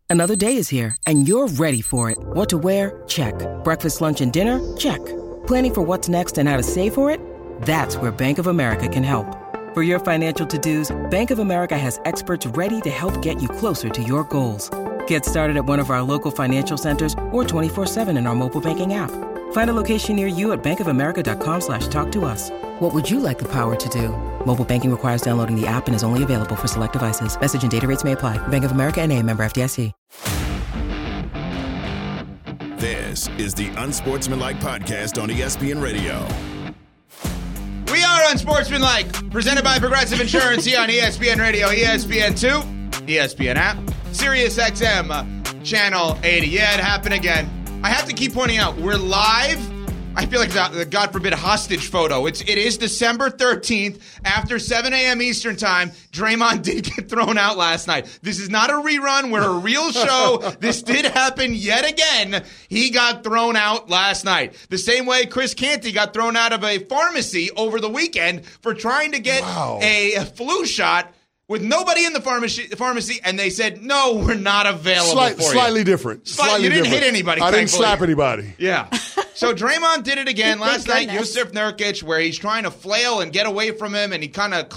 Another day is here, and you're ready for it. What to wear? Check. Breakfast, lunch, and dinner? Check. Planning for what's next and how to save for it? That's where Bank of America can help. For your financial to-dos, Bank of America has experts ready to help get you closer to your goals. Get started at one of our local financial centers or 24/7 in our mobile banking app. Find a location near you at bankofamerica.com/talktous. What would you like the power to do? Mobile banking requires downloading the app and is only available for select devices. Message and data rates may apply. Bank of America N.A., member FDIC. This is the Unsportsmanlike Podcast on ESPN Radio. We are Unsportsmanlike, presented by Progressive Insurance here on ESPN Radio, ESPN2, ESPN app, Sirius XM, Channel 80. Yeah, it happened again. I have to keep pointing out, we're live. I feel like the God forbid hostage photo. It is December 13th after 7 a.m. Eastern time. Draymond did get thrown out last night. This is not a rerun. We're a real show. This did happen yet again. He got thrown out last night. The same way Chris Canty got thrown out of a pharmacy over the weekend for trying to get a flu shot with nobody in the pharmacy, and they said, no, we're not available for you. Slightly different. You didn't hit anybody, I didn't slap anybody. Yeah. So Draymond did it again last night, Jusuf Nurkic, where he's trying to flail and get away from him, and he kind of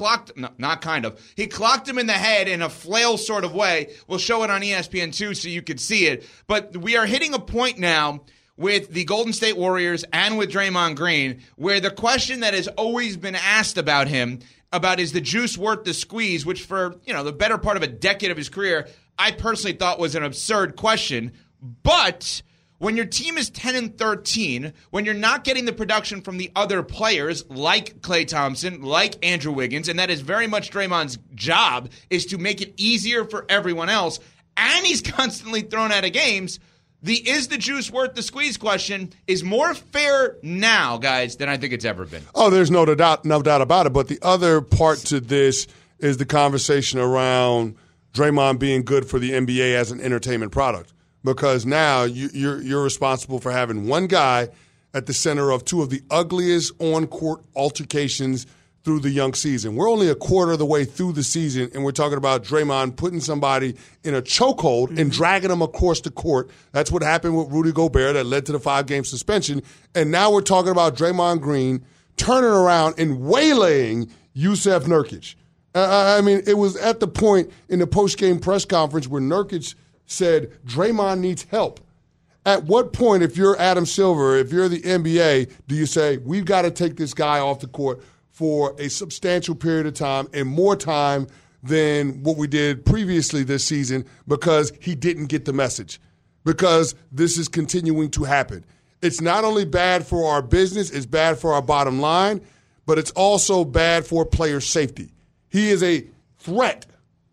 he clocked him in the head in a flail sort of way. We'll show it on ESPN2 so you can see it. But we are hitting a point now with the Golden State Warriors and with Draymond Green, where the question that has always been asked about him about is the juice worth the squeeze, which for, the better part of a decade of his career, I personally thought was an absurd question. But when your team is 10-13, when you're not getting the production from the other players like Klay Thompson, like Andrew Wiggins, and that is very much Draymond's job, is to make it easier for everyone else, and he's constantly thrown out of games, the is the juice worth the squeeze question is more fair now, guys, than I think it's ever been. Oh, there's no doubt about it. But the other part to this is the conversation around Draymond being good for the NBA as an entertainment product. Because now you're responsible for having one guy at the center of two of the ugliest on-court altercations through the young season. We're only a quarter of the way through the season, and we're talking about Draymond putting somebody in a chokehold and dragging them across the court. That's what happened with Rudy Gobert that led to the 5-game suspension. And now we're talking about Draymond Green turning around and waylaying Jusuf Nurkic. I mean, it was at the point in the post-game press conference where Nurkic said Draymond needs help. At what point, if you're Adam Silver, if you're the NBA, do you say, we've got to take this guy off the court for a substantial period of time and more time than what we did previously this season because he didn't get the message, because this is continuing to happen. It's not only bad for our business, it's bad for our bottom line, but it's also bad for player safety. He is a threat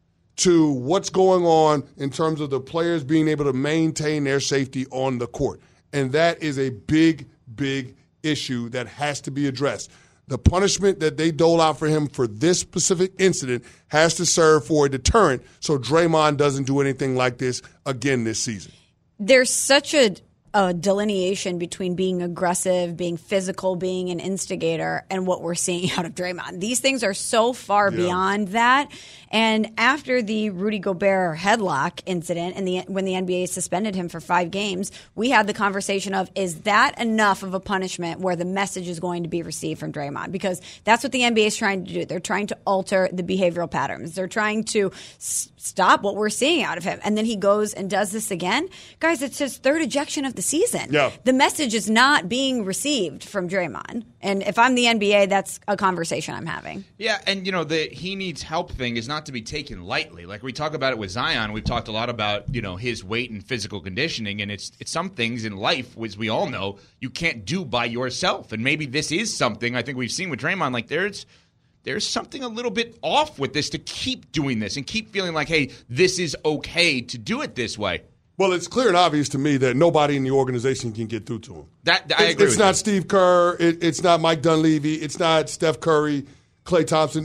to what's going on in terms of the players being able to maintain their safety on the court. And that is a big, big issue that has to be addressed. The punishment that they dole out for him for this specific incident has to serve for a deterrent so Draymond doesn't do anything like this again this season. There's such a delineation between being aggressive, being physical, being an instigator, and what we're seeing out of Draymond. These things are so far beyond that. And after the Rudy Gobert headlock incident and when the NBA suspended him for 5 games, we had the conversation of, is that enough of a punishment where the message is going to be received from Draymond? Because that's what the NBA is trying to do. They're trying to alter the behavioral patterns. They're trying to stop what we're seeing out of him. And then he goes and does this again. Guys, it's his 3rd ejection of the season. Yeah. The message is not being received from Draymond. And if I'm the NBA, that's a conversation I'm having. Yeah, and the he needs help thing is not to be taken lightly. Like we talk about it with Zion, we've talked a lot about, his weight and physical conditioning, and it's some things in life, as we all know, you can't do by yourself. And maybe this is something I think we've seen with Draymond, like there's something a little bit off with this to keep doing this and keep feeling like, hey, this is okay to do it this way. Well, it's clear and obvious to me that nobody in the organization can get through to him. I agree. It's not Steve Kerr. It's not Mike Dunleavy. It's not Steph Curry, Klay Thompson.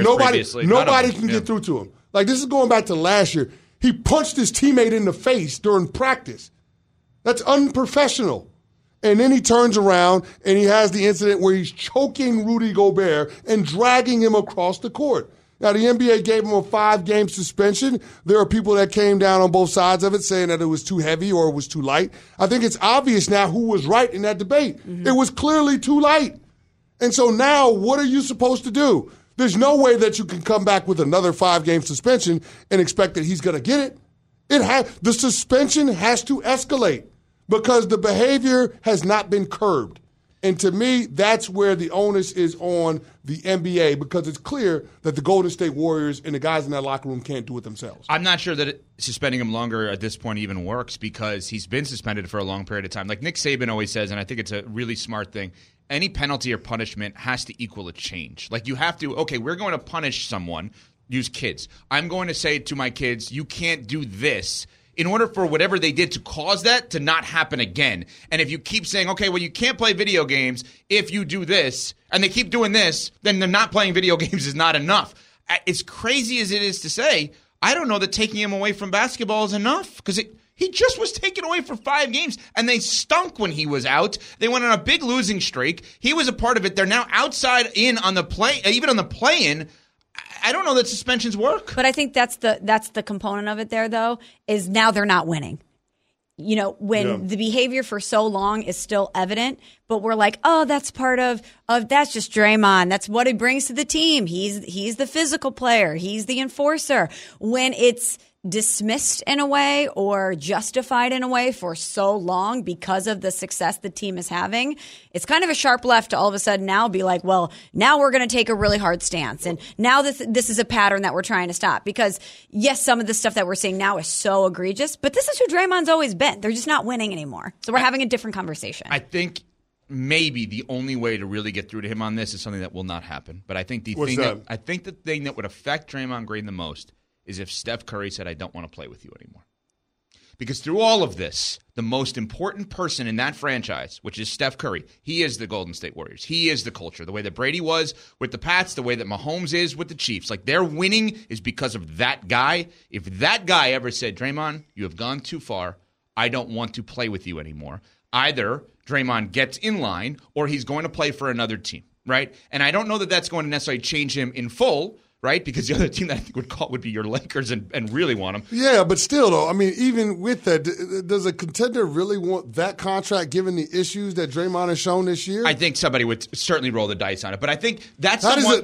Nobody can get through to him. Like, this is going back to last year. He punched his teammate in the face during practice. That's unprofessional. And then he turns around and he has the incident where he's choking Rudy Gobert and dragging him across the court. Now, the NBA gave him a 5-game suspension. There are people that came down on both sides of it saying that it was too heavy or it was too light. I think it's obvious now who was right in that debate. Mm-hmm. It was clearly too light. And so now what are you supposed to do? There's no way that you can come back with another 5-game suspension and expect that he's going to get it. The suspension has to escalate because the behavior has not been curbed. And to me, that's where the onus is on the NBA because it's clear that the Golden State Warriors and the guys in that locker room can't do it themselves. I'm not sure that suspending him longer at this point even works because he's been suspended for a long period of time. Like Nick Saban always says, and I think it's a really smart thing, any penalty or punishment has to equal a change. Like you have to, okay, we're going to punish someone, use kids. I'm going to say to my kids, you can't do this in order for whatever they did to cause that to not happen again. And if you keep saying, okay, well, you can't play video games if you do this, and they keep doing this, then they're not playing video games is not enough. As crazy as it is to say, I don't know that taking him away from basketball is enough because he just was taken away for 5 games, and they stunk when he was out. They went on a big losing streak. He was a part of it. They're now outside in on the play, even on the play-in. I don't know that suspensions work. But I think that's the component of it there, though, is now they're not winning. You know, when the behavior for so long is still evident, but we're like, oh, that's part of that's just Draymond. That's what he brings to the team. He's the physical player. He's the enforcer. When it's dismissed in a way or justified in a way for so long because of the success the team is having, it's kind of a sharp left to all of a sudden now be like, well, now we're going to take a really hard stance. And now this is a pattern that we're trying to stop because, yes, some of the stuff that we're seeing now is so egregious, but this is who Draymond's always been. They're just not winning anymore. So we're having a different conversation. I think maybe the only way to really get through to him on this is something that will not happen. But I think the thing that would affect Draymond Green the most is if Steph Curry said, I don't want to play with you anymore. Because through all of this, the most important person in that franchise, which is Steph Curry, he is the Golden State Warriors. He is the culture. The way that Brady was with the Pats, the way that Mahomes is with the Chiefs. Like, their winning is because of that guy. If that guy ever said, Draymond, you have gone too far. I don't want to play with you anymore. Either Draymond gets in line or he's going to play for another team, right? And I don't know that that's going to necessarily change him in full, right? Because the other team that I think would be your Lakers and really want him. Yeah, but still, though, I mean, even with that, does a contender really want that contract given the issues that Draymond has shown this year? I think somebody would certainly roll the dice on it, but I think that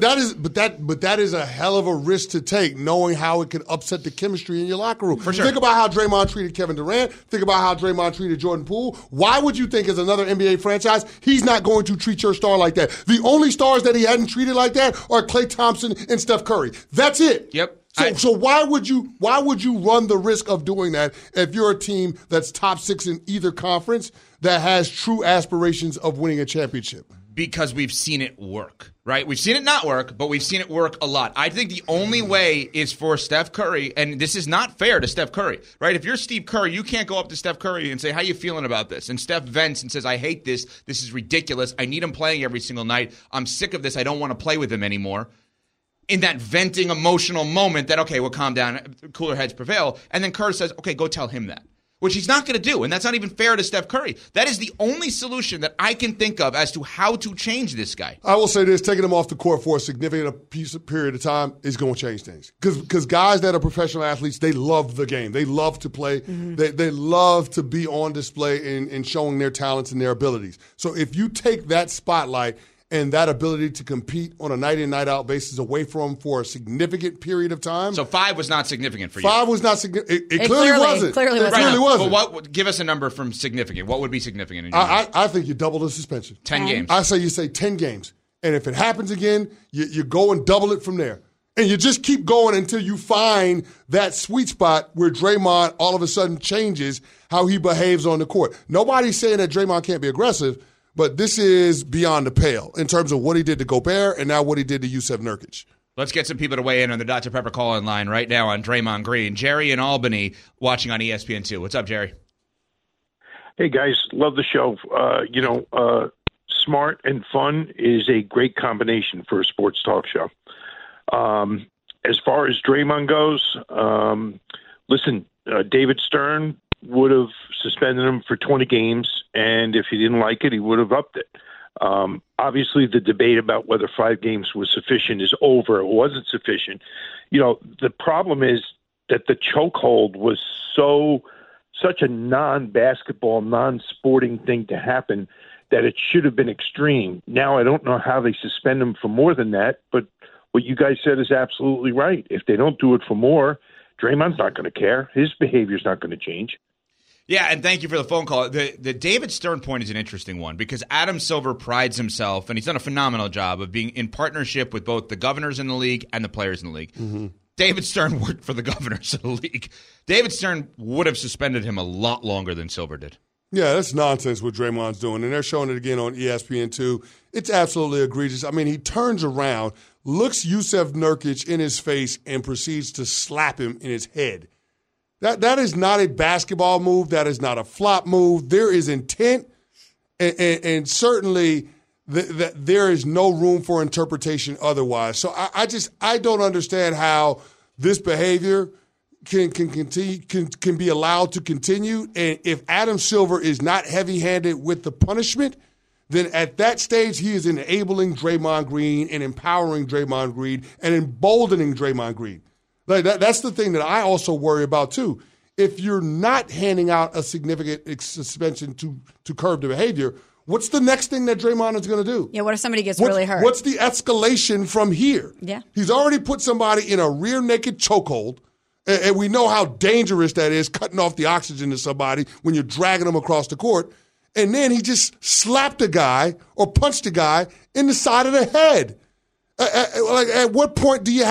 is a hell of a risk to take, knowing how it can upset the chemistry in your locker room. For sure. Think about how Draymond treated Kevin Durant. Think about how Draymond treated Jordan Poole. Why would you think, as another NBA franchise, he's not going to treat your star like that? The only stars that he hadn't treated like that are Klay Thompson and Steph Curry. That's it. Yep. So why would you run the risk of doing that if you're a team that's top 6 in either conference that has true aspirations of winning a championship? Because we've seen it work, right? We've seen it not work, but we've seen it work a lot. I think the only way is for Steph Curry, and this is not fair to Steph Curry, right? If you're Steve Kerr, you can't go up to Steph Curry and say, how you feeling about this? And Steph vents and says, I hate this. This is ridiculous. I need him playing every single night. I'm sick of this. I don't want to play with him anymore. In that venting emotional moment that, okay, we'll calm down, cooler heads prevail. And then Kerr says, okay, go tell him that. Which he's not going to do, and that's not even fair to Steph Curry. That is the only solution that I can think of as to how to change this guy. I will say this, taking him off the court for a significant period of time is going to change things. Because guys that are professional athletes, they love the game. They love to play. Mm-hmm. They love to be on display and showing their talents and their abilities. So if you take that spotlight and that ability to compete on a night-in, night-out basis away from for a significant period of time. So 5 was not significant for you. 5 was not significant. It clearly wasn't. Clearly wasn't. Well, give us a number from significant. What would be significant in your mind? I think you double the suspension. 10 games. I say you say 10 games. And if it happens again, you go and double it from there. And you just keep going until you find that sweet spot where Draymond all of a sudden changes how he behaves on the court. Nobody's saying that Draymond can't be aggressive, but this is beyond the pale in terms of what he did to Gobert and now what he did to Jusuf Nurkic. Let's get some people to weigh in on the Dr. Pepper call-in line right now on Draymond Green. Jerry in Albany watching on ESPN2. What's up, Jerry? Hey, guys. Love the show. Smart and fun is a great combination for a sports talk show. As far as Draymond goes, listen, David Stern would have suspended him for 20 games, and if he didn't like it, he would have upped it. Obviously, the debate about whether 5 games was sufficient is over. It wasn't sufficient. The problem is that the chokehold was such a non-basketball, non-sporting thing to happen that it should have been extreme. Now, I don't know how they suspend him for more than that, but what you guys said is absolutely right. If they don't do it for more, Draymond's not going to care. His behavior's not going to change. Yeah, and thank you for the phone call. The David Stern point is an interesting one because Adam Silver prides himself, and he's done a phenomenal job of being in partnership with both the governors in the league and the players in the league. Mm-hmm. David Stern worked for the governors of the league. David Stern would have suspended him a lot longer than Silver did. Yeah, that's nonsense what Draymond's doing, and they're showing it again on ESPN2. It's absolutely egregious. I mean, he turns around, looks Jusuf Nurkic in his face, and proceeds to slap him in his head. That is not a basketball move. That is not a flop move. There is intent, and certainly there is no room for interpretation otherwise. So I don't understand how this behavior can continue, can be allowed to continue. And if Adam Silver is not heavy-handed with the punishment, then at that stage he is enabling Draymond Green and empowering Draymond Green and emboldening Draymond Green. Like that's the thing that I also worry about too. If you're not handing out a significant suspension to curb the behavior, what's the next thing that Draymond is going to do? Yeah, what if somebody gets really hurt? What's the escalation from here? Yeah. He's already put somebody in a rear naked chokehold, and we know how dangerous that is, cutting off the oxygen to somebody when you're dragging them across the court. And then he just slapped a guy or punched a guy in the side of the head. At what point do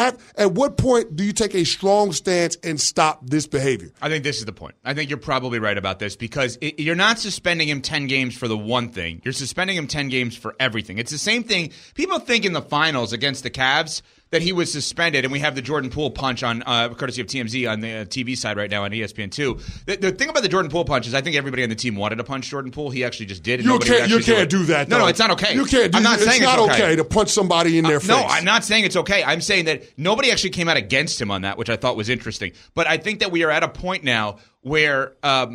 you take a strong stance and stop this behavior? I think this is the point. I think you're probably right about this because you're not suspending him 10 games for the one thing. You're suspending him 10 games for everything. It's the same thing. People think in the finals against the Cavs that he was suspended, and we have the Jordan Poole punch on courtesy of TMZ on the TV side right now on ESPN2. The thing about the Jordan Poole punch is I think everybody on the team wanted to punch Jordan Poole. He actually just did. You can't do that. No, it's not okay. You can't do I'm not saying it's not okay to punch somebody in their face. No, I'm not saying it's okay. I'm saying that nobody actually came out against him on that, which I thought was interesting. But I think that we are at a point now where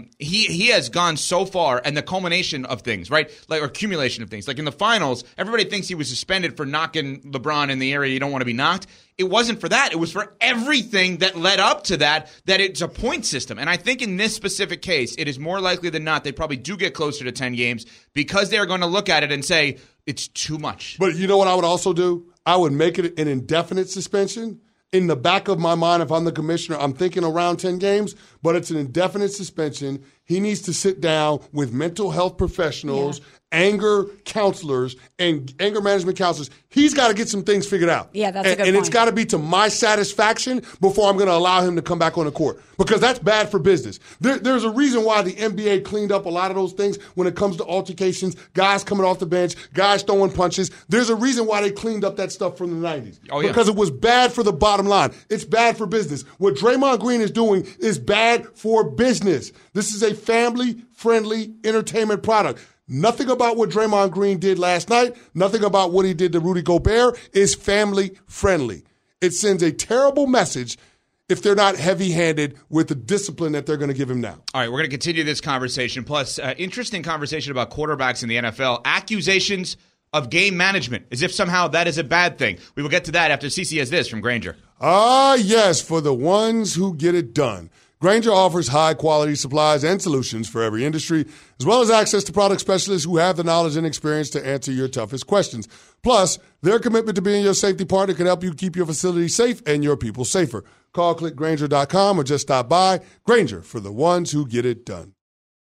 he has gone so far, and the culmination of things, right? Like or accumulation of things. Like in the finals, everybody thinks he was suspended for knocking LeBron in the area you don't want to be knocked. It wasn't for that. It was for everything that led up to that it's a point system. And I think in this specific case, it is more likely than not they probably do get closer to 10 games because they're going to look at it and say, it's too much. But you know what I would also do? I would make it an indefinite suspension. In the back of my mind, if I'm the commissioner, I'm thinking around 10 games, but it's an indefinite suspension. He needs to sit down with mental health professionals, anger counselors, and anger management counselors. He's got to get some things figured out. Yeah, that's a good point. And it's got to be to my satisfaction before I'm going to allow him to come back on the court because that's bad for business. There's a reason why the NBA cleaned up a lot of those things when it comes to altercations, guys coming off the bench, guys throwing punches. There's a reason why they cleaned up that stuff from the 90s. Oh, yeah. Because it was bad for the bottom line. It's bad for business. What Draymond Green is doing is bad for business. This is a family-friendly entertainment product. Nothing about what Draymond Green did last night, nothing about what he did to Rudy Gobert is family-friendly. It sends a terrible message if they're not heavy-handed with the discipline that they're going to give him now. All right, we're going to continue this conversation. Plus, interesting conversation about quarterbacks in the NFL. Accusations of game management, as if somehow that is a bad thing. We will get to that after CC has this from Grainger. Ah, yes, for the ones who get it done. Grainger offers high-quality supplies and solutions for every industry, as well as access to product specialists who have the knowledge and experience to answer your toughest questions. Plus, their commitment to being your safety partner can help you keep your facility safe and your people safer. Call clickgrainger.com or just stop by. Grainger, for the ones who get it done.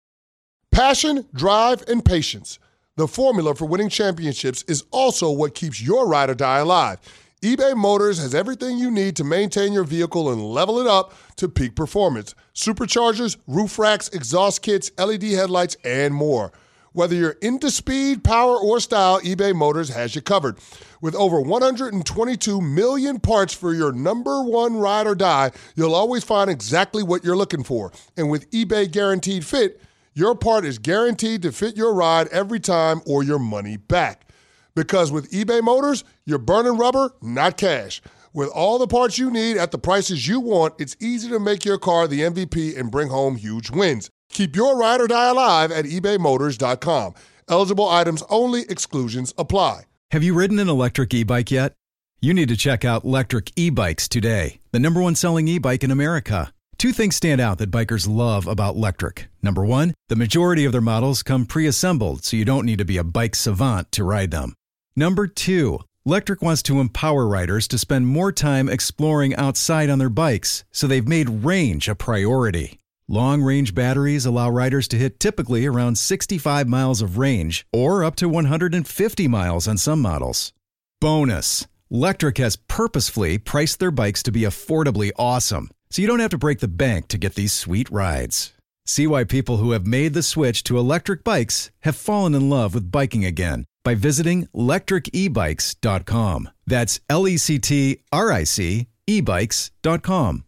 Passion, drive, and patience. The formula for winning championships is also what keeps your ride or die alive. eBay Motors has everything you need to maintain your vehicle and level it up to peak performance. Superchargers, roof racks, exhaust kits, LED headlights, and more. Whether you're into speed, power, or style, eBay Motors has you covered. With over 122 million parts for your number one ride or die, you'll always find exactly what you're looking for. And with eBay Guaranteed Fit, your part is guaranteed to fit your ride every time or your money back. Because with eBay Motors, you're burning rubber, not cash. With all the parts you need at the prices you want, it's easy to make your car the MVP and bring home huge wins. Keep your ride or die alive at ebaymotors.com. Eligible items only. Exclusions apply. Have you ridden an electric e-bike yet? You need to check out Lectric E-Bikes today, the #1 selling e-bike in America. 2 things stand out that bikers love about Lectric. Number 1, the majority of their models come pre-assembled, so you don't need to be a bike savant to ride them. Number 2, Lectric wants to empower riders to spend more time exploring outside on their bikes, so they've made range a priority. Long-range batteries allow riders to hit typically around 65 miles of range, or up to 150 miles on some models. Bonus, Lectric has purposefully priced their bikes to be affordably awesome, so you don't have to break the bank to get these sweet rides. See why people who have made the switch to electric bikes have fallen in love with biking again by visiting lectricebikes.com. That's LECTRIC ebikes.com.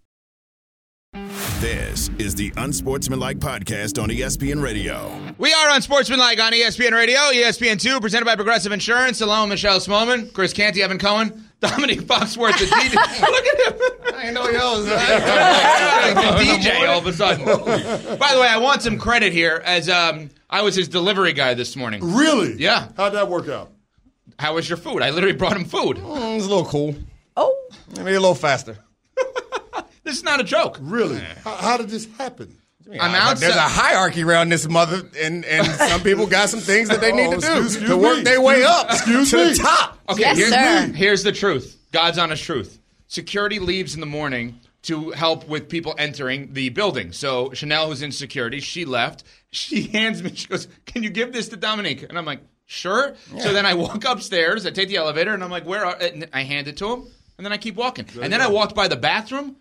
This is the Unsportsmanlike Podcast on ESPN Radio. We are Unsportsmanlike on ESPN Radio, ESPN2, presented by Progressive Insurance. Along Michelle Smallman, Chris Canty, Evan Cohen, Dominique Foxworth, the DJ. Look at him. I know he owes the DJ all of a sudden. By the way, I want some credit here as I was his delivery guy this morning. Really? Yeah. How'd that work out? How was your food? I literally brought him food. It was a little cool. Oh. Maybe a little faster. This is not a joke. Really? How did this happen? I'm outside. There's a hierarchy around this mother, and some people got some things that they need to do to work their way up to the top. Okay, Yes, sir. Here's the truth. God's honest truth. Security leaves in the morning to help with people entering the building. So Chanel, who's in security, she left. She hands me, she goes, "Can you give this to Dominique?" And I'm like, "Sure." Yeah. So then I walk upstairs, I take the elevator, and I'm like, "Where are?" And I hand it to him, and then I keep walking. And then I walked by the bathroom,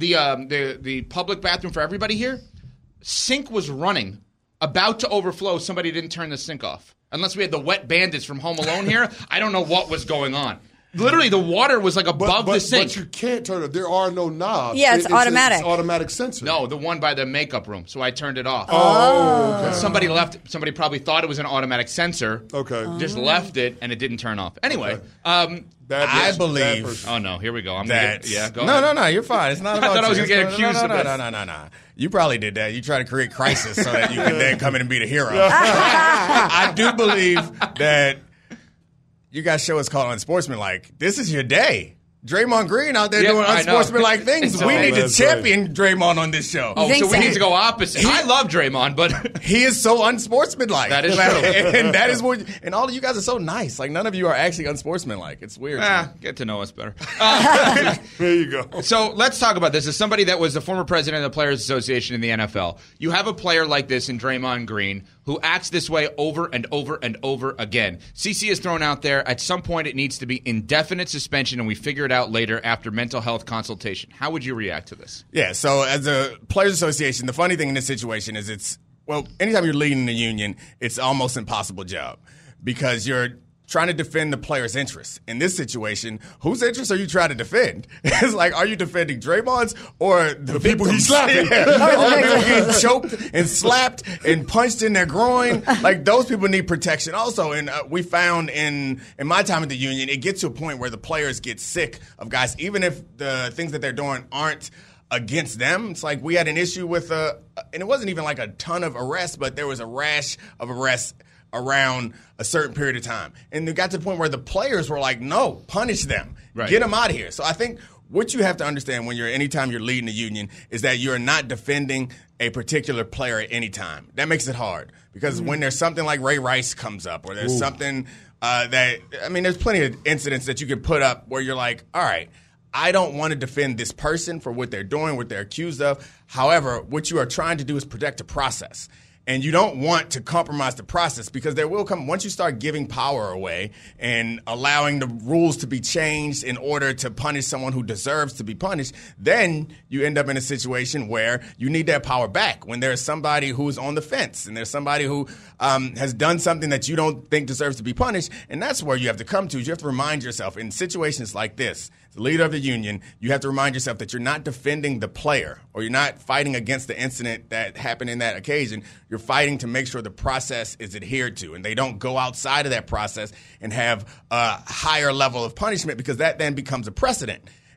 the public bathroom for everybody here. Sink was running, about to overflow. Somebody didn't turn the sink off. Unless we had the wet bandits from Home Alone here, I don't know what was going on. Literally, the water was like above the sink. But you can't turn it. There are no knobs. Yeah, it's automatic. It's automatic sensor. No, the one by the makeup room. So I turned it off. Oh, okay. Somebody left. Somebody probably thought it was an automatic sensor. Okay. Just left it, and it didn't turn off. Anyway, Okay. I believe. Oh no, here we go. Go ahead. No, you're fine. It's not about I thought I was you. going to get accused of this. No. You probably did that. You try to create crisis so that you can then come in and be the hero. I do believe that you guys show us called Unsportsmanlike. This is your day. Draymond Green out there doing unsportsmanlike things. We need to champion Draymond on this show. Oh, so we need to go opposite. I love Draymond, but he is so unsportsmanlike. That is true. And that is what. And all of you guys are so nice. Like none of you are actually unsportsmanlike. It's weird. Get to know us better. There you go. So let's talk about this. As somebody that was the former president of the Players Association in the NFL, you have a player like this in Draymond Green who acts this way over and over and over again. CC is thrown out there. At some point, it needs to be indefinite suspension, and we figure it out later after mental health consultation. How would you react to this? Yeah, so as a Players Association, the funny thing in this situation is anytime you're leading the union, it's almost an impossible job because you're trying to defend the players' interests. In this situation, whose interests are you trying to defend? It's like, are you defending Draymond's or the people he's slapping? slapping? All the people getting choked and slapped and punched in their groin. Like, those people need protection also. And we found in my time at the union, it gets to a point where the players get sick of guys, even if the things that they're doing aren't against them. It's like we had an issue with, and it wasn't even like a ton of arrests, but there was a rash of arrests around a certain period of time. And it got to the point where the players were like, no, punish them. Right. Get them out of here. So I think what you have to understand anytime you're leading the union is that you're not defending a particular player at any time. That makes it hard because when there's something like Ray Rice comes up or there's something there's plenty of incidents that you can put up where you're like, all right, I don't want to defend this person for what they're doing, what they're accused of. However, what you are trying to do is protect the process. And you don't want to compromise the process because there will come, once you start giving power away and allowing the rules to be changed in order to punish someone who deserves to be punished, then you end up in a situation where you need that power back. When there's somebody who's on the fence and there's somebody who has done something that you don't think deserves to be punished, and that's where you have to come to. You have to remind yourself in situations like this, the leader of the union, you have to remind yourself that you're not defending the player or you're not fighting against the incident that happened in that occasion. You're fighting to make sure the process is adhered to and they don't go outside of that process and have a higher level of punishment because that then becomes a precedent.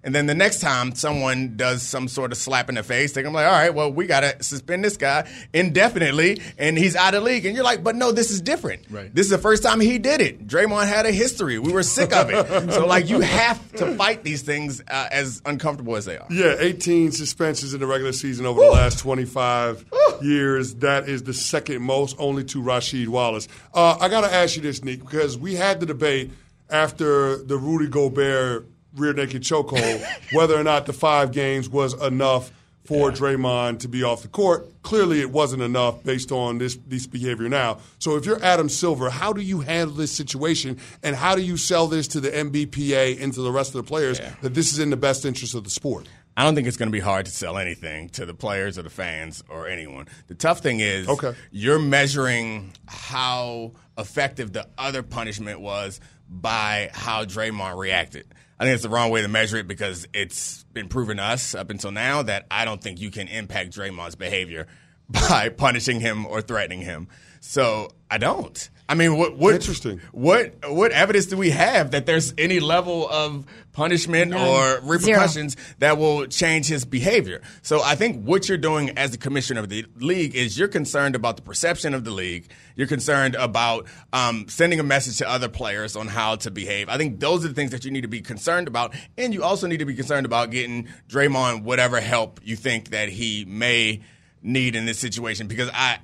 And then the next time someone does some sort of slap in the face, they're going to be like, all right, well, we got to suspend this guy indefinitely, and he's out of the league. And you're like, but no, this is different. Right. This is the first time he did it. Draymond had a history. We were sick of it. So, like, you have to fight these things as uncomfortable as they are. Yeah, 18 suspensions in the regular season over the last 25 years. That is the second most, only to Rasheed Wallace. I got to ask you this, Nick, because we had the debate after the Rudy Gobert rear naked chokehold whether or not the 5 games was enough for Draymond to be off the court. Clearly it wasn't enough based on this behavior now. So if you're Adam Silver, how do you handle this situation, and how do you sell this to the NBPA and to the rest of the players that this is in the best interest of the sport? I don't think it's going to be hard to sell anything to the players or the fans or anyone. The tough thing is you're measuring how effective the other punishment was by how Draymond reacted. I think it's the wrong way to measure it because it's been proven to us up until now that I don't think you can impact Draymond's behavior by punishing him or threatening him. So I don't. I mean, what interesting. What evidence do we have that there's any level of punishment or repercussions that will change his behavior? So I think what you're doing as the commissioner of the league is you're concerned about the perception of the league. You're concerned about sending a message to other players on how to behave. I think those are the things that you need to be concerned about. And you also need to be concerned about getting Draymond whatever help you think that he may need in this situation, because I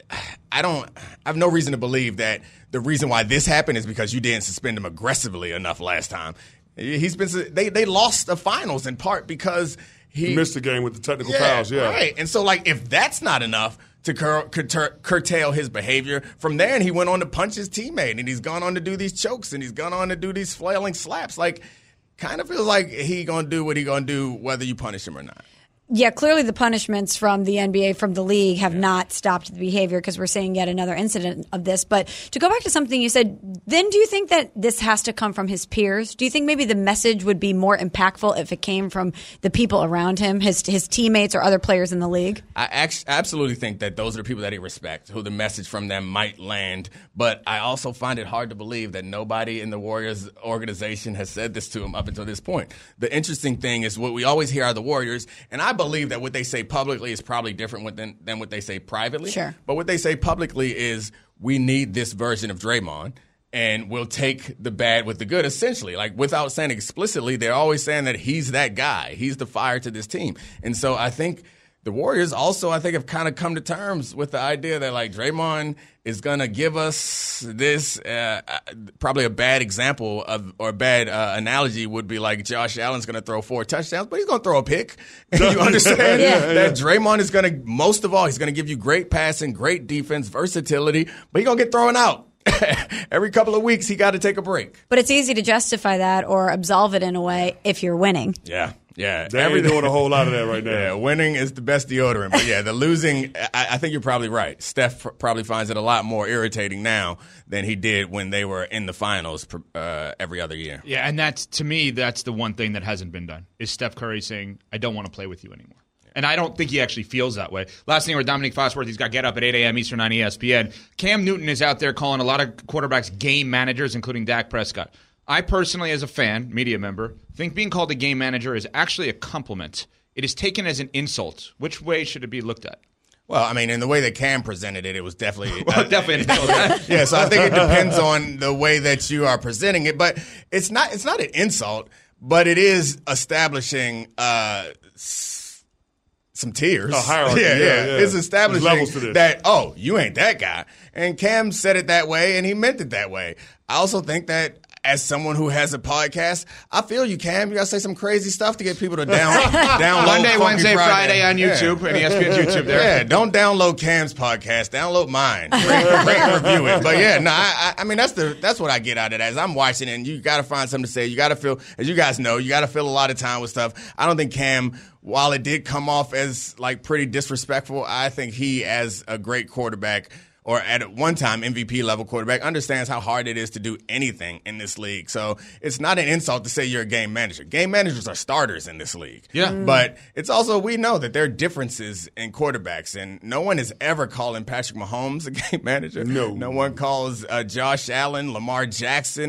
have no reason to believe that the reason why this happened is because you didn't suspend him aggressively enough last time. They lost the finals in part because he missed the game with the technical fouls. Yeah, right. And so, like, if that's not enough to curtail his behavior, from there, and he went on to punch his teammate, and he's gone on to do these chokes, and he's gone on to do these flailing slaps. Like, kind of feels like he gonna do what he gonna do whether you punish him or not. Yeah, clearly the punishments from the NBA, from the league, have not stopped the behavior, because we're seeing yet another incident of this. But to go back to something you said, then do you think that this has to come from his peers? Do you think maybe the message would be more impactful if it came from the people around him, his teammates or other players in the league? I absolutely think that those are the people that he respects, who the message from them might land. But I also find it hard to believe that nobody in the Warriors organization has said this to him up until this point. The interesting thing is what we always hear are the Warriors, and I believe that what they say publicly is probably different than what they say privately. Sure. But what they say publicly is, we need this version of Draymond, and we'll take the bad with the good, essentially. Like, without saying explicitly, they're always saying that he's that guy. He's the fire to this team. And so I think the Warriors also, have kind of come to terms with the idea that, like, Draymond is going to give us this. Probably a bad example or a bad analogy would be like Josh Allen's going to throw 4 touchdowns, but he's going to throw a pick. You understand that Draymond is going to, most of all, he's going to give you great passing, great defense, versatility, but he's going to get thrown out. Every couple of weeks, he got to take a break. But it's easy to justify that or absolve it in a way if you're winning. Yeah. They ain't doing a whole lot of that right now. Yeah, winning is the best deodorant. But yeah, the losing, I think you're probably right. Steph probably finds it a lot more irritating now than he did when they were in the finals every other year. Yeah, and that's, to me, that's the one thing that hasn't been done, is Steph Curry saying, I don't want to play with you anymore. And I don't think he actually feels that way. Last thing with Dominique Foxworth, he's got Get Up at 8 a.m. Eastern on ESPN. Cam Newton is out there calling a lot of quarterbacks game managers, including Dak Prescott. I personally, as a fan, media member, think being called a game manager is actually a compliment. It is taken as an insult. Which way should it be looked at? Well, I mean, in the way that Cam presented it, it was definitely definitely an insult. Yeah, so I think it depends on the way that you are presenting it, but it's not an insult, but it is establishing some tiers. A hierarchy. Yeah. It's establishing levels to this. that, you ain't that guy. And Cam said it that way, and he meant it that way. I also think that as someone who has a podcast, I feel you, Cam. You got to say some crazy stuff to get people to download Monday, Wednesday, Friday on YouTube and ESPN's YouTube there. Yeah, don't download Cam's podcast. Download mine. Rate and review it. But yeah, no, I mean, that's what I get out of that. As I'm watching it, and you got to find something to say. You got to feel, as you guys know, you got to fill a lot of time with stuff. I don't think Cam, while it did come off as like pretty disrespectful, I think he, as a great quarterback, or at one time MVP level quarterback, understands how hard it is to do anything in this league. So it's not an insult to say you're a game manager. Game managers are starters in this league. Yeah. But it's also, we know that there are differences in quarterbacks, and no one is ever calling Patrick Mahomes a game manager. No. No one calls Josh Allen, Lamar Jackson,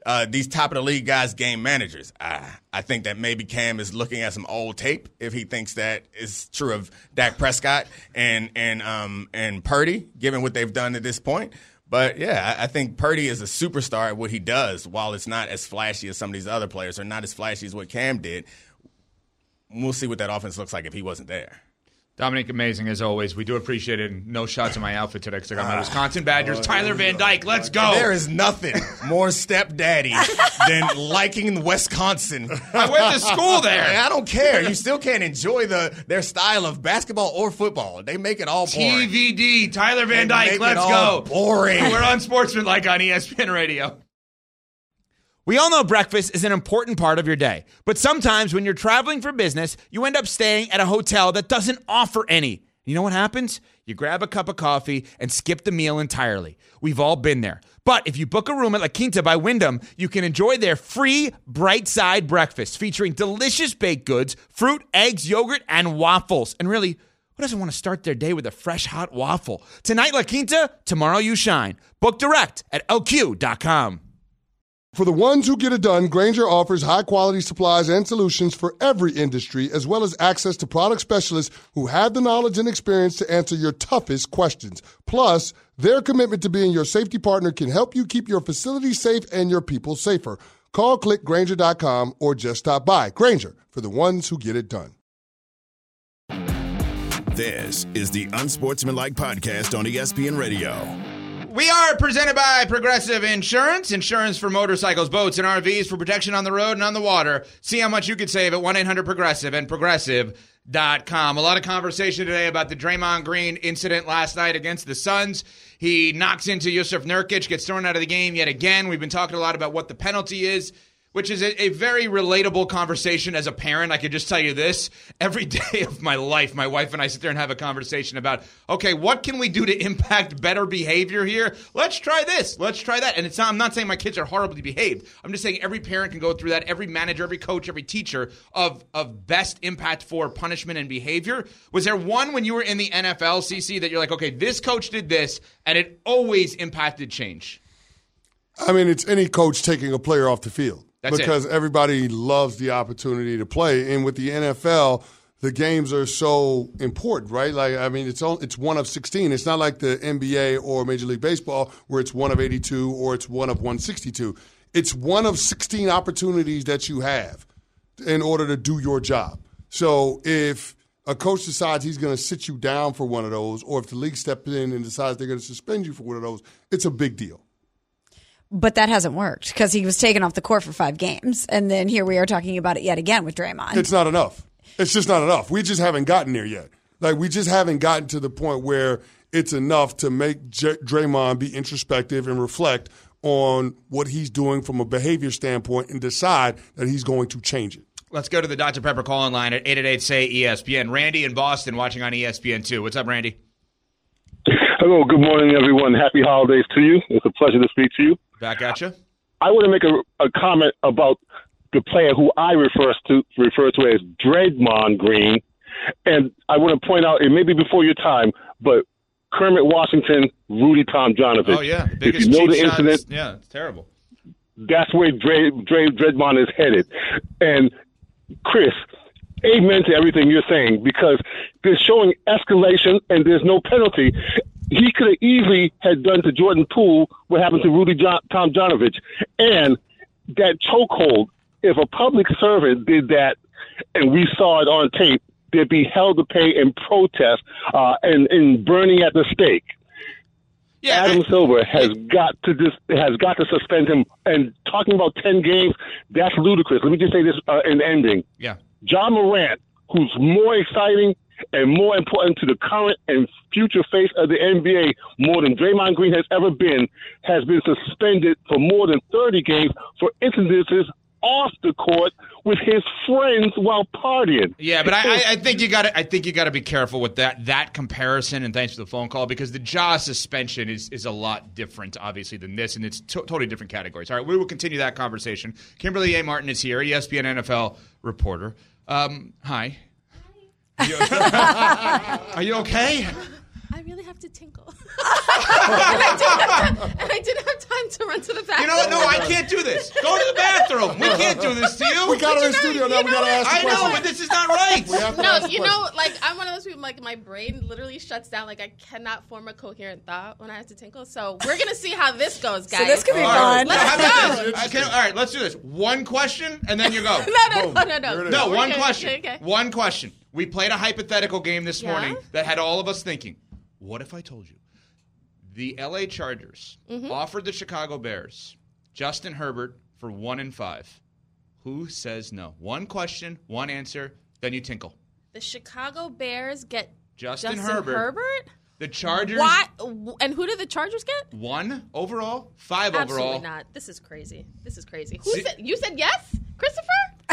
these top-of-the-league guys game managers. I think that maybe Cam is looking at some old tape if he thinks that is true of Dak Prescott and Purdy, given what they've done at this point. But, yeah, I think Purdy is a superstar at what he does, while it's not as flashy as some of these other players or not as flashy as what Cam did. We'll see what that offense looks like if he wasn't there. Dominic, amazing as always. We do appreciate it. And no shots of my outfit today because I got my Wisconsin Badgers. Tyler Van Dyke, let's go. There is nothing more stepdaddy than liking Wisconsin. I went to school there. I don't care. You still can't enjoy their style of basketball or football. They make it all boring. TVD, Tyler Van Dyke, let's go. Boring. We're on Sportsmanlike on ESPN Radio. We all know breakfast is an important part of your day, but sometimes when you're traveling for business, you end up staying at a hotel that doesn't offer any. You know what happens? You grab a cup of coffee and skip the meal entirely. We've all been there. But if you book a room at La Quinta by Wyndham, you can enjoy their free Bright Side breakfast featuring delicious baked goods, fruit, eggs, yogurt, and waffles. And really, who doesn't want to start their day with a fresh, hot waffle? Tonight, La Quinta, tomorrow you shine. Book direct at LQ.com. For the ones who get it done, Grainger offers high-quality supplies and solutions for every industry, as well as access to product specialists who have the knowledge and experience to answer your toughest questions. Plus, their commitment to being your safety partner can help you keep your facility safe and your people safer. Call, click Grainger.com, or just stop by. Grainger, for the ones who get it done. This is the Unsportsmanlike Podcast on ESPN Radio. We are presented by Progressive Insurance. Insurance for motorcycles, boats, and RVs for protection on the road and on the water. See how much you could save at 1-800-PROGRESSIVE and Progressive.com. A lot of conversation today about the Draymond Green incident last night against the Suns. He knocks into Jusuf Nurkic, gets thrown out of the game yet again. We've been talking a lot about what the penalty is, which is a very relatable conversation as a parent. I could just tell you this. Every day of my life, my wife and I sit there and have a conversation about, okay, what can we do to impact better behavior here? Let's try this. Let's try that. And I'm not saying my kids are horribly behaved. I'm just saying every parent can go through that. Every manager, every coach, every teacher of best impact for punishment and behavior. Was there one when you were in the NFL, CC, that you're like, okay, this coach did this, and it always impacted change? I mean, it's any coach taking a player off the field. That's because everybody loves the opportunity to play. And with the NFL, the games are so important, right? Like, I mean, it's one of 16. It's not like the NBA or Major League Baseball where it's one of 82 or it's one of 162. It's one of 16 opportunities that you have in order to do your job. So if a coach decides he's going to sit you down for one of those, or if the league steps in and decides they're going to suspend you for one of those, it's a big deal. But that hasn't worked because he was taken off the court for 5 games. And then here we are talking about it yet again with Draymond. It's not enough. It's just not enough. We just haven't gotten there yet. Like, we just haven't gotten to the point where it's enough to make Draymond be introspective and reflect on what he's doing from a behavior standpoint and decide that he's going to change it. Let's go to the Dr. Pepper call-in line at 888-SAY-ESPN. Randy in Boston watching on ESPN2. What's up, Randy? Hello, good morning, everyone. Happy holidays to you. It's a pleasure to speak to you. Back at you. I want to make a comment about the player who I refer to as Draymond Green. And I want to point out, it may be before your time, but Kermit Washington, Rudy Tomjanovich. Oh, yeah. The if you know the incident, yeah, it's terrible. That's where Draymond is headed. And Chris, amen to everything you're saying, because they're showing escalation and there's no penalty. He could have easily had done to Jordan Poole what happened to Rudy Tomjanovich. And that chokehold, if a public servant did that and we saw it on tape, they'd be held to pay in protest and burning at the stake. Yeah, Adam Silver has got to suspend him. And talking about 10 games, that's ludicrous. Let me just say this in ending. Yeah. John Morant, who's more exciting and more important to the current and future face of the NBA more than Draymond Green has ever been, has been suspended for more than 30 games for incidences off the court with his friends while partying. Yeah, but I think you got to be careful with that comparison. And thanks for the phone call, because the Ja suspension is a lot different, obviously, than this, and it's totally different categories. All right, we will continue that conversation. Kimberly A. Martin is here, ESPN NFL reporter. Hi. Are you okay? I really have to tinkle. and I didn't have time to run to the bathroom. You know what? No, I can't do this. Go to the bathroom. We can't do this to you. We got her in the studio now. We got to ask the I question. know, but this is not right. No, you know, like I'm one of those people. Like my brain literally shuts down. Like I cannot form a coherent thought when I have to tinkle. So we're gonna see how this goes, guys. So this could be fun. Let's go. All right, let's do this. One question, and then you go. No. No, one question. Okay. One question. We played a hypothetical game this morning that had all of us thinking, what if I told you the LA Chargers offered the Chicago Bears Justin Herbert for 1 and 5? Who says no? One question, one answer, then you tinkle. The Chicago Bears get Justin Herbert. The Chargers. What? And who did the Chargers get? 1 overall, 5 Absolutely overall. not. This is crazy. You said yes, Christopher?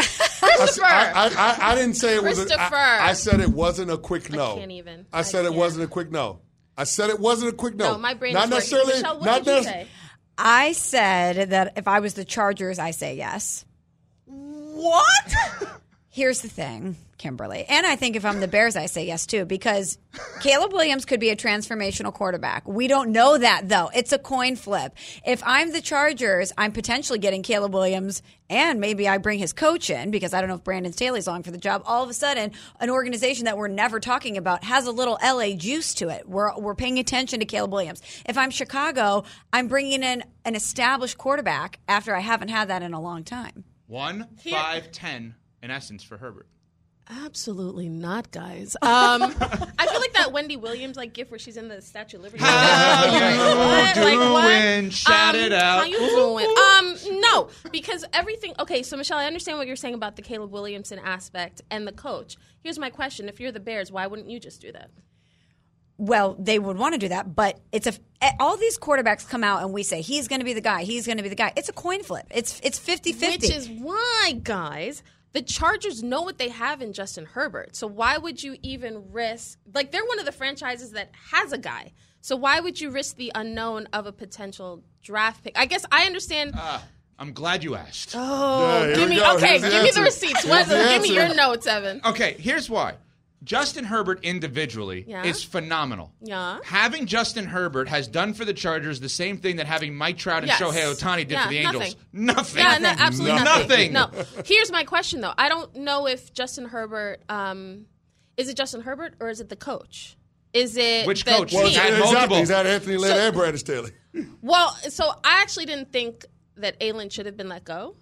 I didn't say it was. I said it wasn't a quick no. I can't even. I said it wasn't a quick no. I said it wasn't a quick no. No, my brain not is necessarily. Michelle, what not did you say? I said that if I was the Chargers, I say yes. What? Here's the thing, Kimberly. And I think if I'm the Bears, I say yes, too, because Caleb Williams could be a transformational quarterback. We don't know that, though. It's a coin flip. If I'm the Chargers, I'm potentially getting Caleb Williams, and maybe I bring his coach in, because I don't know if Brandon Staley's long for the job. All of a sudden, an organization that we're never talking about has a little LA juice to it. We're paying attention to Caleb Williams. If I'm Chicago, I'm bringing in an established quarterback after I haven't had that in a long time. 1, 5, 10. In essence, for Herbert. Absolutely not, guys. I feel like that Wendy Williams gif where she's in the Statue of Liberty. How you doing? Shout it out. How you doing? No, because everything. Okay, so Michelle, I understand what you're saying about the Caleb Williamson aspect and the coach. Here's my question: if you're the Bears, why wouldn't you just do that? Well, they would want to do that, but all these quarterbacks come out and we say, he's going to be the guy, he's going to be the guy. It's a coin flip. It's 50-50. Which is why, guys, the Chargers know what they have in Justin Herbert. So why would you even risk – they're one of the franchises that has a guy. So why would you risk the unknown of a potential draft pick? I guess I understand I'm glad you asked. Oh, Yeah, give me the receipts. Give me your notes, Evan. Okay, here's why. Justin Herbert individually is phenomenal. Yeah. Having Justin Herbert has done for the Chargers the same thing that having Mike Trout and Shohei Ohtani did for the Angels. Nothing. Yeah, no, absolutely nothing. No. Here's my question, though. I don't know if Justin Herbert is it Justin Herbert or is it the coach? Is it which the coach? team? Exactly. He's had Anthony Lynn and Brandon Staley. Well, so I actually didn't think that Allen should have been let go.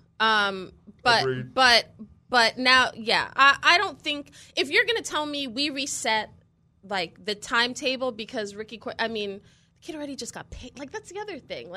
But now, I don't think if you're going to tell me we reset the timetable because the kid already just got paid. That's the other thing.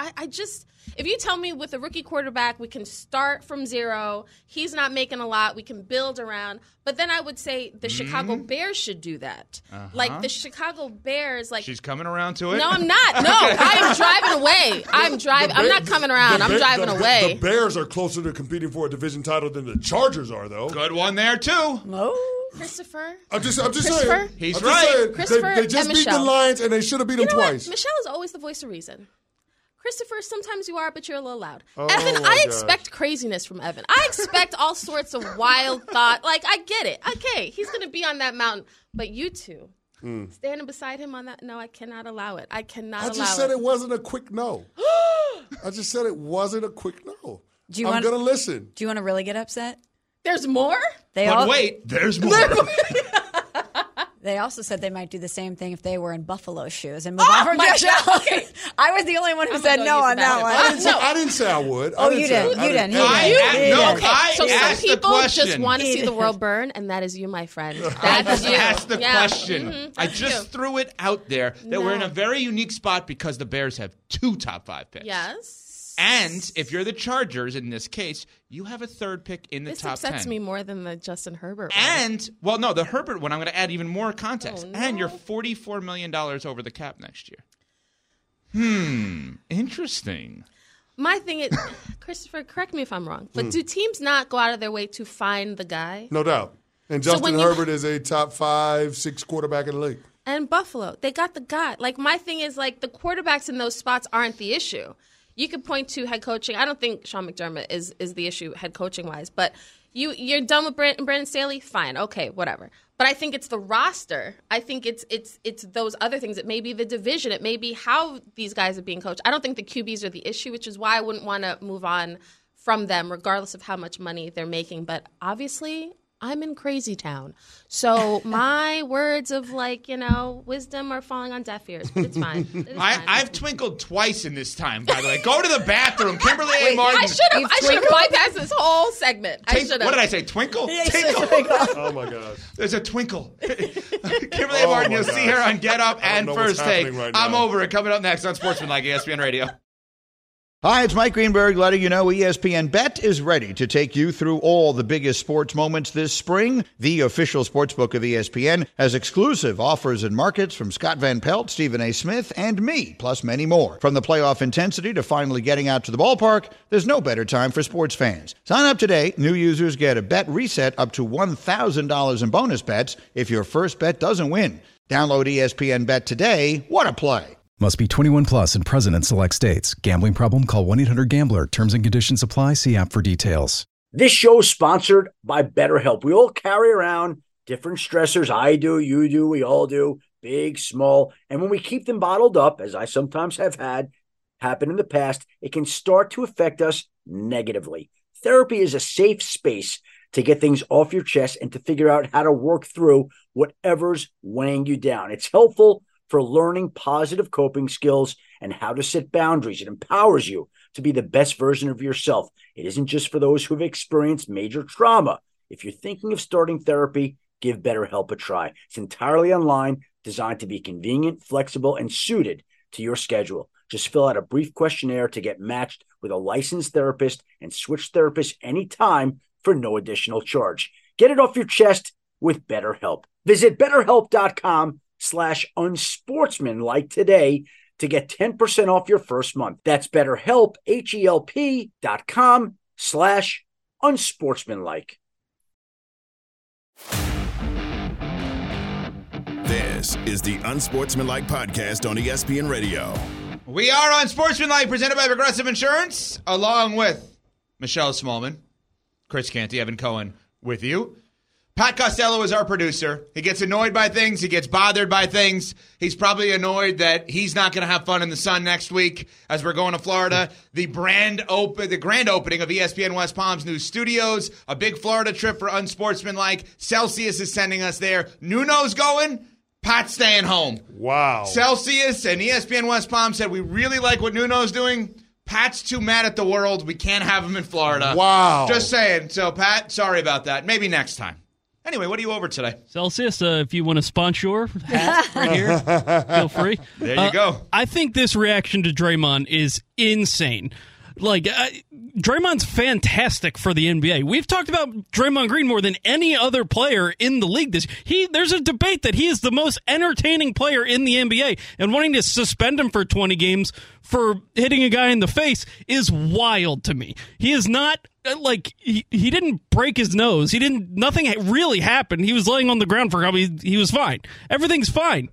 If you tell me with a rookie quarterback, we can start from zero. He's not making a lot. We can build around. But then I would say the Chicago Bears should do that. The Chicago Bears, she's coming around to it. No, I'm not. No, I am driving away. I'm not coming around. I'm driving away. The Bears are closer to competing for a division title than the Chargers are, though. Good one there too. Christopher. I'm just saying. He's right. Christopher they just and beat the Michelle. Lions, and they should have beat them twice. Michelle is always the voice of reason. Christopher, sometimes you are, but you're a little loud. Oh, Evan, my I gosh. expect craziness from Evan. I expect all sorts of wild thought. I get it. Okay, he's going to be on that mountain. But you two, standing beside him on that, no, I cannot allow it. I just said it wasn't a quick no. I just said it wasn't a quick no. I'm going to listen. Do you want to really get upset? There's more? Wait, there's more. They also said they might do the same thing if they were in Buffalo shoes and move on from Josh Allen. I was the only one who said no on that one. I didn't say I would. Oh, you didn't. You didn't. So some people just want to see the world burn, and that is you, my friend. That's you. That's the question. Mm-hmm. I just threw it out there that we're in a very unique spot because the Bears have 2 top 5 picks. Yes. And if you're the Chargers in this case, you have a 3rd pick in the top 10. This upsets me more than the Justin Herbert one. And, the Herbert one, I'm going to add even more context. Oh, no. And you're $44 million over the cap next year. Interesting. My thing is, Christopher, correct me if I'm wrong, but do teams not go out of their way to find the guy? No doubt. And Justin Herbert is a top 5, 6 quarterback in the league. And Buffalo, they got the guy. My thing is, the quarterbacks in those spots aren't the issue. You could point to head coaching. I don't think Sean McDermott is the issue head coaching wise, but you're done with Brandon Staley? Fine. Okay, whatever. But I think it's the roster. I think it's those other things. It may be the division. It may be how these guys are being coached. I don't think the QBs are the issue, which is why I wouldn't want to move on from them, regardless of how much money they're making. But obviously, I'm in crazy town. So my words of wisdom are falling on deaf ears, but it's fine. I've twinkled twice in this time, by the way. Go to the bathroom. Kimberly A. Martin. I should have bypassed this whole segment. What did I say? Twinkle? Yeah, Tinkle? Oh, my gosh. There's a twinkle. Kimberly A. Martin, you'll see her on Get Up and First Take. Right I'm over it. Coming up next on Sportsmanlike ESPN Radio. Hi, it's Mike Greenberg letting you know ESPN Bet is ready to take you through all the biggest sports moments this spring. The official sportsbook of ESPN has exclusive offers and markets from Scott Van Pelt, Stephen A. Smith, and me, plus many more. From the playoff intensity to finally getting out to the ballpark, there's no better time for sports fans. Sign up today. New users get a bet reset up to $1,000 in bonus bets if your first bet doesn't win. Download ESPN Bet today. What a play. Must be 21 plus and present in select states. Gambling problem? Call 1-800-GAMBLER. Terms and conditions apply. See app for details. This show is sponsored by BetterHelp. We all carry around different stressors. I do, you do, we all do, big, small. And when we keep them bottled up, as I sometimes have had happen in the past, it can start to affect us negatively. Therapy is a safe space to get things off your chest and to figure out how to work through whatever's weighing you down. It's helpful for learning positive coping skills and how to set boundaries. It empowers you to be the best version of yourself. It isn't just for those who have experienced major trauma. If you're thinking of starting therapy, give BetterHelp a try. It's entirely online, designed to be convenient, flexible, and suited to your schedule. Just fill out a brief questionnaire to get matched with a licensed therapist and switch therapists anytime for no additional charge. Get it off your chest with BetterHelp. Visit BetterHelp.com/unsportsmanlike today to get 10% off your first month. That's BetterHelp, HELP.com/unsportsmanlike. This is the Unsportsmanlike Podcast on ESPN Radio. We are on Sportsmanlike, presented by Progressive Insurance, along with Michelle Smallman, Chris Canty, Evan Cohen with you. Pat Costello is our producer. He gets annoyed by things. He gets bothered by things. He's probably annoyed that he's not going to have fun in the sun next week as we're going to Florida. The grand opening of ESPN West Palm's new studios, a big Florida trip for Unsportsmanlike. Celsius is sending us there. Nuno's going. Pat's staying home. Wow. Celsius and ESPN West Palm said, we really like what Nuno's doing. Pat's too mad at the world. We can't have him in Florida. Wow. Just saying. So, Pat, sorry about that. Maybe next time. Anyway, what are you over today? Celsius, if you want to sponsor your hat right here, feel free. There you go. I think this reaction to Draymond is insane. Draymond's fantastic for the NBA. We've talked about Draymond Green more than any other player in the league. There's a debate that he is the most entertaining player in the NBA, and wanting to suspend him for 20 games for hitting a guy in the face is wild to me. He is not he didn't break his nose. Nothing really happened. He was laying on the ground for he was fine. Everything's fine.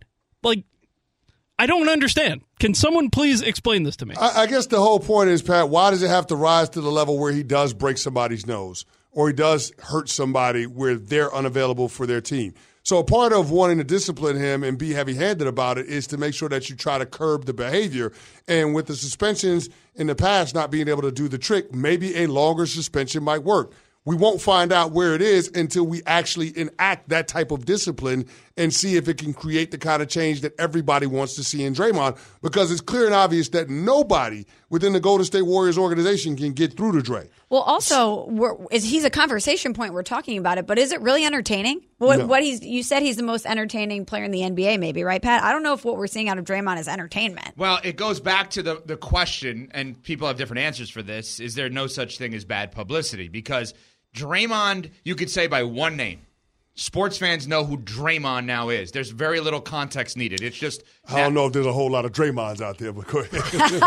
I don't understand. Can someone please explain this to me? I guess the whole point is, Pat, why does it have to rise to the level where he does break somebody's nose or he does hurt somebody where they're unavailable for their team? So a part of wanting to discipline him and be heavy-handed about it is to make sure that you try to curb the behavior. And with the suspensions in the past not being able to do the trick, maybe a longer suspension might work. We won't find out where it is until we actually enact that type of discipline and see if it can create the kind of change that everybody wants to see in Draymond, because it's clear and obvious that nobody within the Golden State Warriors organization can get through to Dre. Well, also, he's a conversation point. We're talking about it, but is it really entertaining? No. You said he's the most entertaining player in the NBA, maybe, right, Pat? I don't know if what we're seeing out of Draymond is entertainment. Well, it goes back to the question, and people have different answers for this. Is there no such thing as bad publicity? Because Draymond, you could say by one name. Sports fans know who Draymond now is. There's very little context needed. It's just I don't know if there's a whole lot of Draymonds out there, but go ahead.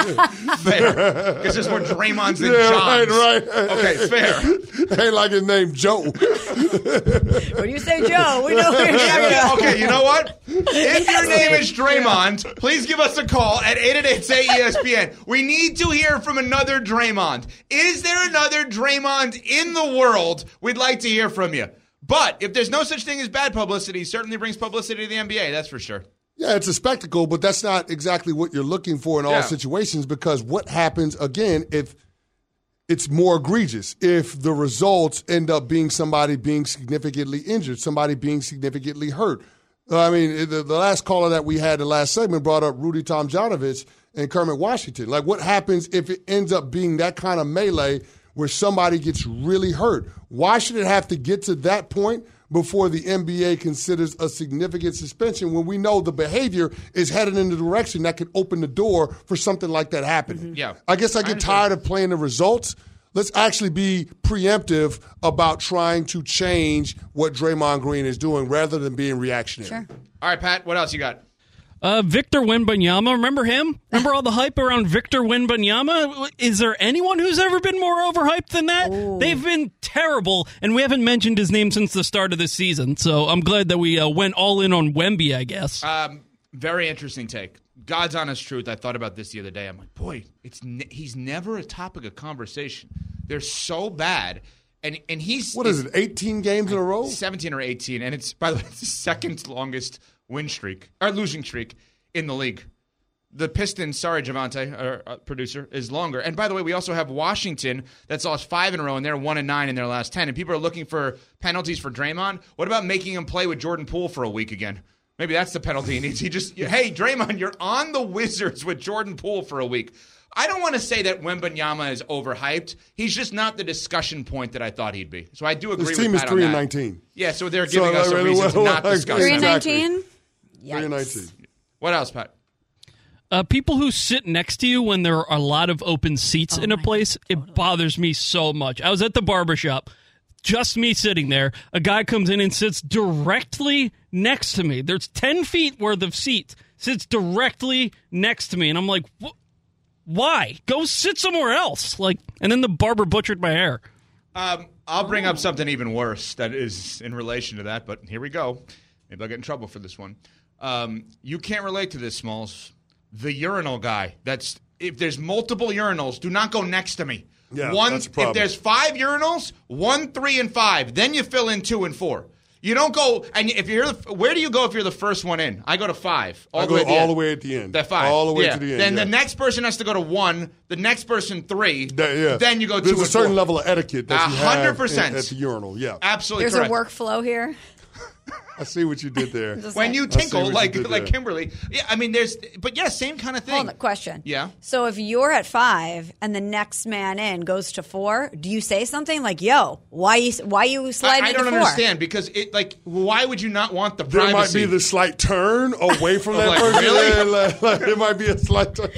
Fair. Because there's more Draymonds than Johns. Right. Okay, fair. Ain't like his name Joe. When you say Joe, we know who you're talking about. Okay, you know what? If your name is Draymond, please give us a call at 888-SAY-ESPN. We need to hear from another Draymond. Is there another Draymond in the world? We'd like to hear from you. But if there's no such thing as bad publicity, it certainly brings publicity to the NBA, that's for sure. Yeah, it's a spectacle, but that's not exactly what you're looking for in all situations, because what happens, again, if it's more egregious, if the results end up being somebody being significantly injured, somebody being significantly hurt. I mean, the last caller that we had, the last segment, brought up Rudy Tomjanovich and Kermit Washington. Like, what happens if it ends up being that kind of melee where somebody gets really hurt? Why should it have to get to that point before the NBA considers a significant suspension when we know the behavior is headed in the direction that could open the door for something like that happening? Yeah. I guess I get tired of playing the results. Let's actually be preemptive about trying to change what Draymond Green is doing rather than being reactionary. Sure. All right, Pat, what else you got? Victor Wembanyama, remember him? Remember all the hype around Victor Wembanyama? Is there anyone who's ever been more overhyped than that? Ooh. They've been terrible, and we haven't mentioned his name since the start of the season, so I'm glad that we went all in on Wemby, I guess. Very interesting take. God's honest truth, I thought about this the other day. I'm like, boy, he's never a topic of conversation. They're so bad. And he's... What is it, 18 games in a row? 17 or 18, and it's, by the way, it's the second longest losing streak in the league. The Pistons, sorry, Javante, our producer, is longer. And by the way, we also have Washington that's lost 5 in a row, and they're 1-9 in their last 10. And people are looking for penalties for Draymond. What about making him play with Jordan Poole for a week again? Maybe that's the penalty he needs. Hey, Draymond, you're on the Wizards with Jordan Poole for a week. I don't want to say that Wembanyama is overhyped. He's just not the discussion point that I thought he'd be. So I do agree with Pat on that. His team is 3-19. Yeah, so they're giving us a reason to not discuss 3-19? 3-19. What else, Pat? People who sit next to you when there are a lot of open seats in a place, it bothers me so much. I was at the barbershop, just me sitting there. A guy comes in and sits directly next to me. There's 10 feet worth of seats, sits directly next to me. And I'm like, why? Go sit somewhere else. And then the barber butchered my hair. I'll bring up something even worse that is in relation to that, but here we go. Maybe I'll get in trouble for this one. You can't relate to this, Smalls. The urinal guy. If there's multiple urinals, do not go next to me. Yeah, that's a problem. If there's 5 urinals, 1, 3, and 5, then you fill in 2 and 4. You don't go, and if you're, where do you go if you're the first one in? I go to 5. I go all the way at the end. The 5. All the way to the end. Then the next person has to go to 1, the next person 3, then you go 2 and 4. There's a certain level of etiquette that you have 100%. at the urinal, yeah. Absolutely There's correct. a workflow here. I see what you did there. When you tinkle, like Kimberly. Yeah, I mean, same kind of thing. Hold on, question. Yeah. So if you're at 5 and the next man in goes to 4, do you say something like, yo, why you sliding to 4? I don't understand, because why would you not want the privacy? There might be the slight turn away from that person. Really? It might be a slight turn.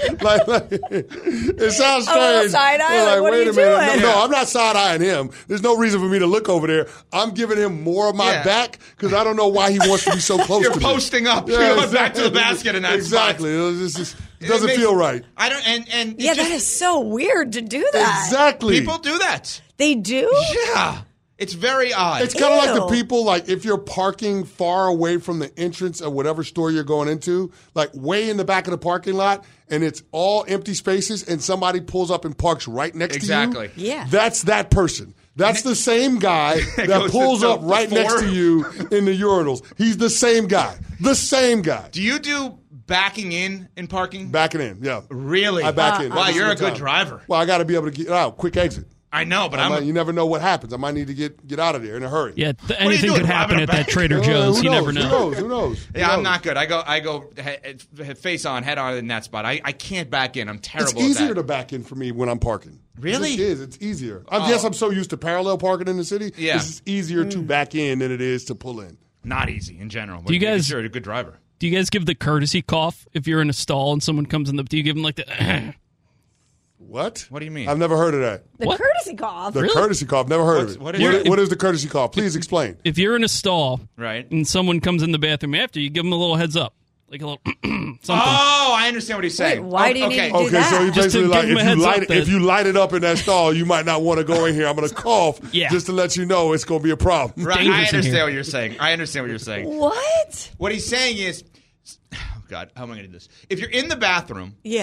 It sounds strange. A little side-eye? What are you doing? No, I'm not side-eyeing him. There's no reason for me to look over there. I'm giving him more of my back because I don't know why he wants to be so close to me. You're posting up. You're going back to the basket in that exactly. spot. It doesn't feel right. I don't. And that is so weird to do that. Exactly. People do that. They do? Yeah. It's very odd. It's kind of like the people, if you're parking far away from the entrance of whatever store you're going into, way in the back of the parking lot, and it's all empty spaces, and somebody pulls up and parks right next to you. Exactly. Yeah. That's that person. That's the same guy that pulls up right next to you in the urinals. He's the same guy. The same guy. Do you do backing in parking? Backing in, yeah. Really? I back in. Wow, you're a good driver. Well, I got to be able to get out. Quick exit. I know, but you never know what happens. I might need to get out of there in a hurry. Yeah, anything could happen at that Trader Joe's. You never know. Who knows? Yeah, I'm not good. I go face on, head on in that spot. I can't back in. I'm terrible. It's easier to back in for me when I'm parking. Really? It is. It's easier. I guess I'm so used to parallel parking in the city. Yeah. It's easier to back in than it is to pull in. Not easy in general. Do you guys? You're a good driver. Do you guys give the courtesy cough if you're in a stall and someone comes in? Do you give them the? What? What do you mean? I've never heard of that. The courtesy cough. The courtesy cough. Never heard of it. What is the courtesy cough? Please explain. If you're in a stall, right, and someone comes in the bathroom after, you give them a little heads up, like a little something. Oh, I understand what he's saying. Wait, why do you need to do that? So he basically if you light it up in that stall, you might not want to go in here. I'm going to cough just to let you know it's going to be a problem. Right. I understand what you're saying. What? What he's saying is, oh God, how am I going to do this? If you're in the bathroom, yeah,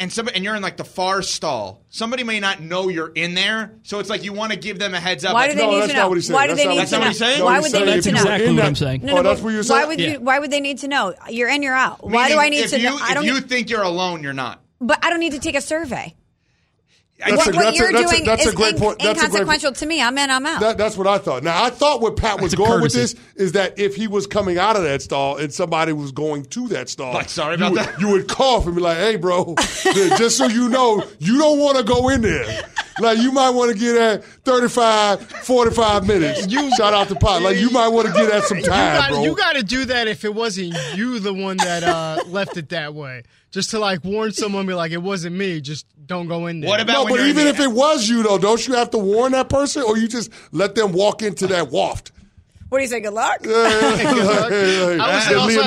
and you're in like the far stall, somebody may not know you're in there, so it's like you want to give them a heads up. Why do they need to know? Why do they need to know? Why would they need to know? That's exactly what I'm saying. No, that's what you're saying? Why would they need to know? You're in, you're out. Why do I need to know? If you think you're alone, you're not. But I don't need to take a survey. That's you're doing a is great point. inconsequential to me. I'm in, I'm out. That's what I thought. Now, I thought what Pat was going with this is that if he was coming out of that stall and somebody was going to that stall, sorry about that. You would cough and be like, hey, bro, just so you know, you don't want to go in there. Like, you might want to get at 35, 45 minutes. Shout out to Pat. Like, you might want to get at some time, bro. You got to do that if it wasn't you the one that left it that way. Just to, like, warn someone, be like, it wasn't me. Just don't go in there. What about but even if it was you, though, don't you have to warn that person? Or you just let them walk into that waft? What do you say? Good luck? I would say also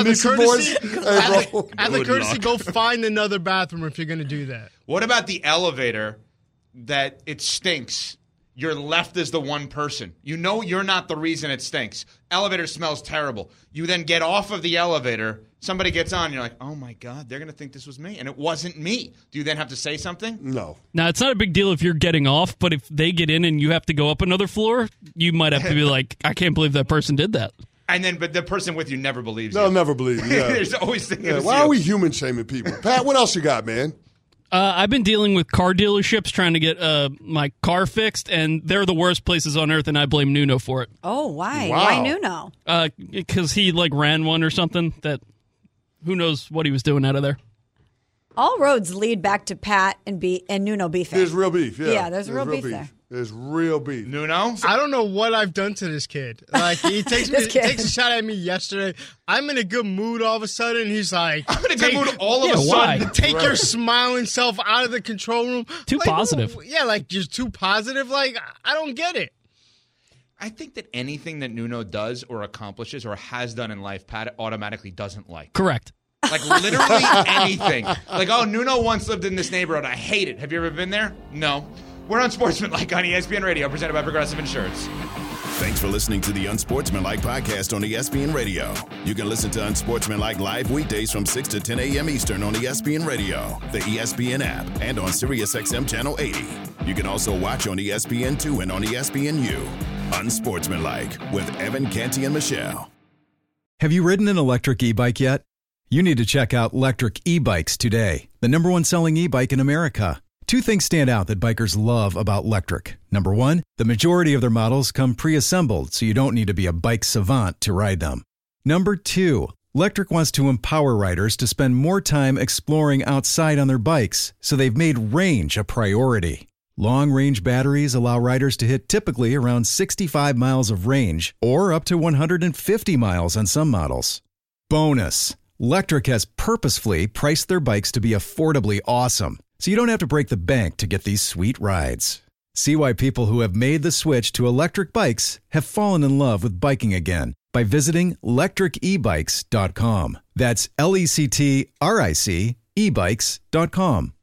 have the courtesy, go find another bathroom if you're going to do that. What about the elevator that it stinks? You're left as the one person. You know you're not the reason it stinks. Elevator smells terrible. You then get off of the elevator. Somebody gets on. You're like, oh, my God, they're going to think this was me. And it wasn't me. Do you then have to say something? No. Now, it's not a big deal if you're getting off, but if they get in and you have to go up another floor, you might have to be like, I can't believe that person did that. But the person with you never believes you. They'll never believe you. Yeah. There's always thinking it's why you. are we human shaming people? Pat, what else you got, man? I've been dealing with car dealerships trying to get my car fixed, and they're the worst places on earth, and I blame Nuno for it. Oh, why? Wow. Why Nuno? Because he ran one or something that who knows what he was doing out of there. All roads lead back to Pat and Nuno beefing. There's real beef, yeah. Yeah, there's real beef there. There's real beef. Nuno? I don't know what I've done to this kid. Like, he takes a shot at me yesterday. I'm in a good mood all of a sudden. He's like, I'm in a good mood all of a sudden. Take your smiling self out of the control room. Too positive. Yeah, like, you're too positive. Like, I don't get it. I think that anything that Nuno does or accomplishes or has done in life, Pat automatically doesn't like. Correct. Like, literally anything. Like, oh, Nuno once lived in this neighborhood. I hate it. Have you ever been there? No. We're Unsportsmanlike on ESPN Radio, presented by Progressive Insurance. Thanks for listening to the Unsportsmanlike podcast on ESPN Radio. You can listen to Unsportsmanlike live weekdays from 6 to 10 a.m. Eastern on ESPN Radio, the ESPN app, and on SiriusXM Channel 80. You can also watch on ESPN2 and on ESPNU. Unsportsmanlike with Evan, Canty, and Michelle. Have you ridden an electric e-bike yet? You need to check out Lectric E-Bikes today, the #1 selling e-bike in America. Two things stand out that bikers love about Lectric. Number one, the majority of their models come pre-assembled, so you don't need to be a bike savant to ride them. Number two, Lectric wants to empower riders to spend more time exploring outside on their bikes, so they've made range a priority. Long-range batteries allow riders to hit typically around 65 miles of range, or up to 150 miles on some models. Bonus, Lectric has purposefully priced their bikes to be affordably awesome, so you don't have to break the bank to get these sweet rides. See why people who have made the switch to electric bikes have fallen in love with biking again by visiting lectricebikes.com. That's LECTRIC ebikes.com.